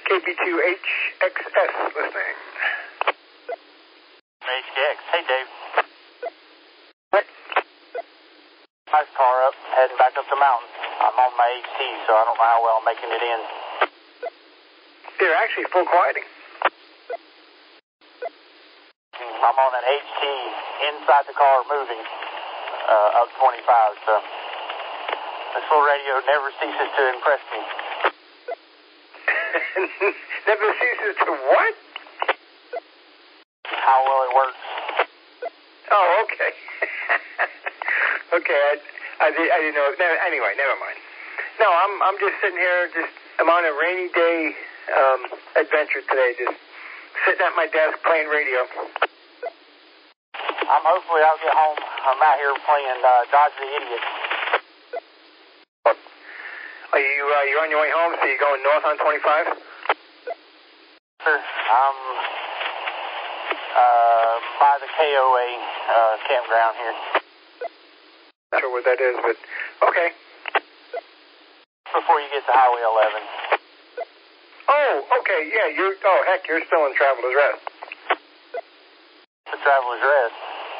KB2HXS listening. HKX. Hey, Dave. What? Nice car up, heading back up the mountain. I'm on my HT, so I don't know how well I'm making it in. They're actually full quieting. I'm on an HT inside the car moving up 25, so this little radio never ceases to impress me. Never ceases to what? How well it works. Oh, okay. Okay, I didn't know. No, anyway, never mind. No, I'm just sitting here. I'm on a rainy day adventure today. Just sitting at my desk playing radio. Hopefully I'll get home. I'm out here playing Dodge the Idiot. Are you on your way home? So you're going north on 25? Sir, I'm by the KOA campground here. Not sure what that is, but okay. Before you get to Highway 11. Oh, okay, yeah. Heck, you're still in Traveler's Rest. The Traveler's Rest.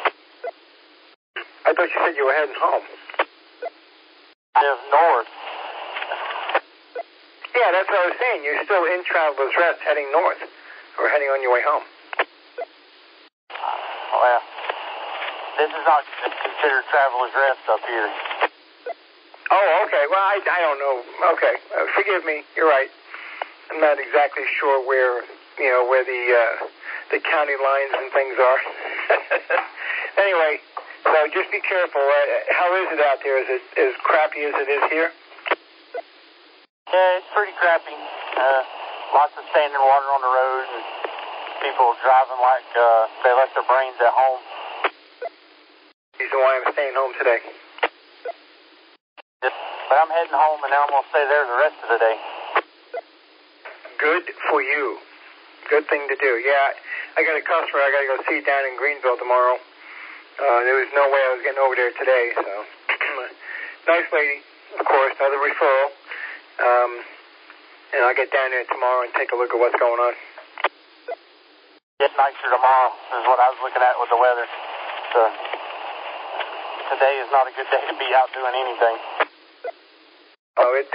I thought you said you were heading home. I live north. Yeah, that's what I was saying. You're still in Traveler's Rest heading north, or heading on your way home. Well, this is not considered Traveler's Rest up here. Oh, okay. Well, I don't know. Okay, forgive me. You're right. I'm not exactly sure where the county lines and things are. Anyway, so just be careful. How is it out there? Is it as crappy as it is here? Yeah, it's pretty crappy. Lots of standing water on the road and people driving like they left their brains at home. Reason why I'm staying home today. But I'm heading home and then I'm going to stay there the rest of the day. Good for you. Good thing to do. Yeah, I got a customer I got to go see down in Greenville tomorrow. There was no way I was getting over there today, so. Nice lady, of course, another referral. And I'll get down there tomorrow and take a look at what's going on. Get nicer tomorrow is what I was looking at with the weather. So today is not a good day to be out doing anything. Oh, it's.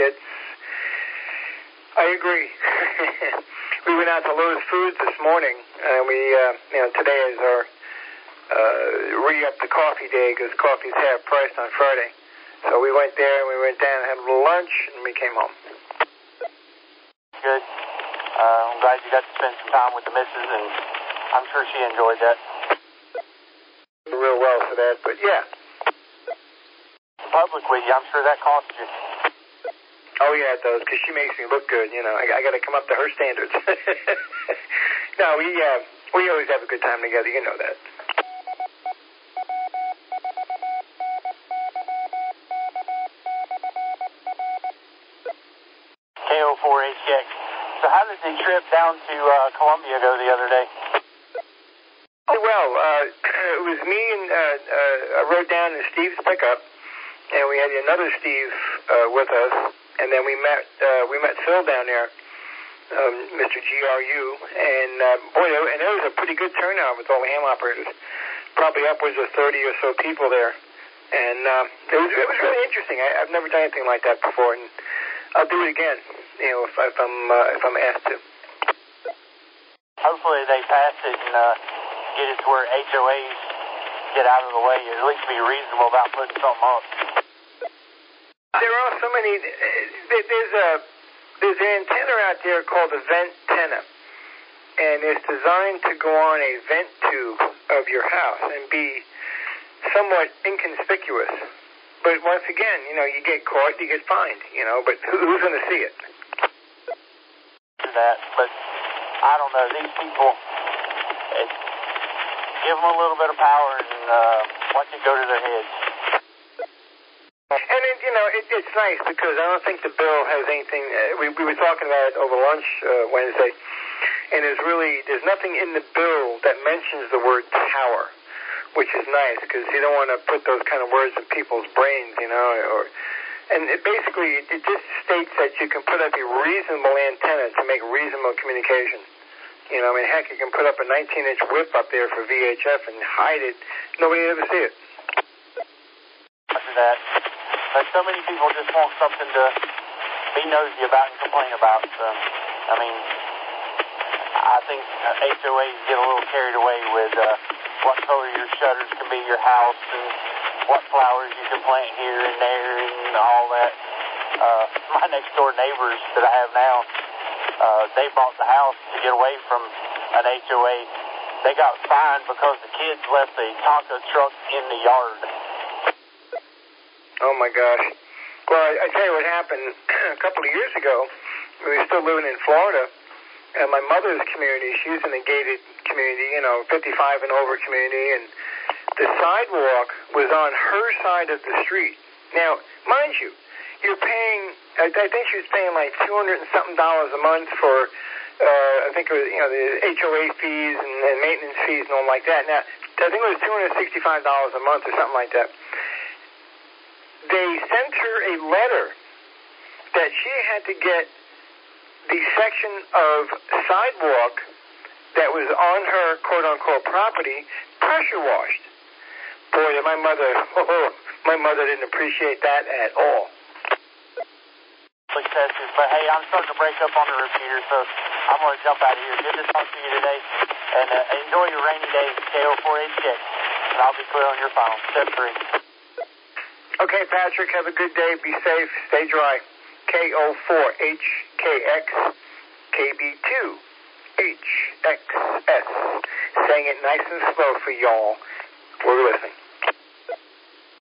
I agree. We went out to Lowe's Foods this morning, and we, today is our re-up the coffee day because coffee's half priced on Friday. So we went there and we went down and had a little lunch and we came home. Good. I'm glad you got to spend some time with the missus, and I'm sure she enjoyed that. Real well for that, but yeah. Public with you, I'm sure that cost you. Oh yeah, it does, because she makes me look good. I got to come up to her standards. No, we always have a good time together. You know that. KO4HX. So how did the trip down to Columbia go the other day? Oh, well, it was me and I rode down in Steve's pickup, and we had another Steve with us, and then we met Phil down there, Mr. GRU, and boy, and there was a pretty good turnout with all the ham operators, probably upwards of 30 or so people there, and it was really interesting. I've never done anything like that before, and I'll do it again, if I'm asked to. Hopefully they pass it and get it to where HOAs get out of the way, at least be reasonable about putting something up. There are so many. There's an antenna out there called a vent-tenna, and it's designed to go on a vent tube of your house and be somewhat inconspicuous. But once again, you get caught, you get fined, but who's going to see it? That, but I don't know. These people, give them a little bit of power and watch it go to their heads. And it's nice because I don't think the bill has anything. We were talking about it over lunch Wednesday, and there's nothing in the bill that mentions the word power, which is nice because you don't want to put those kind of words in people's brains, or And it just states that you can put up a reasonable antenna to make reasonable communication. You know, I mean, heck, you can put up a 19-inch whip up there for VHF and hide it. Nobody would ever see it. After that, but so many people just want something to be nosy about and complain about. I mean, I think HOAs get a little carried away with what color your shutters can be your house and what flowers you can plant here and there and all that. My next door neighbors that I have now, they bought the house to get away from an HOA. They got fined because the kids left a Tonka truck in the yard. Oh my gosh. Well, I tell you what happened a couple of years ago. We were still living in Florida, and my mother's community, she's in a gated community, 55 and over community, and the sidewalk was on her side of the street. Now, mind you, you're paying, I think she was paying like $200 and something a month for, I think it was, the HOA fees and maintenance fees and all like that. Now, I think it was $265 a month or something like that. They sent her a letter that she had to get the section of sidewalk that was on her quote-unquote property pressure washed. Boy, my mother didn't appreciate that at all. Excessive, but hey, I'm starting to break up on the repeater, so I'm going to jump out of here. Good to talk to you today, and enjoy your rainy day, KO4HX, and I'll be clear on your phone. Step 3. Okay, Patrick, have a good day. Be safe. Stay dry. KO4HKX, KB2HXS. Saying it nice and slow for y'all. We're listening.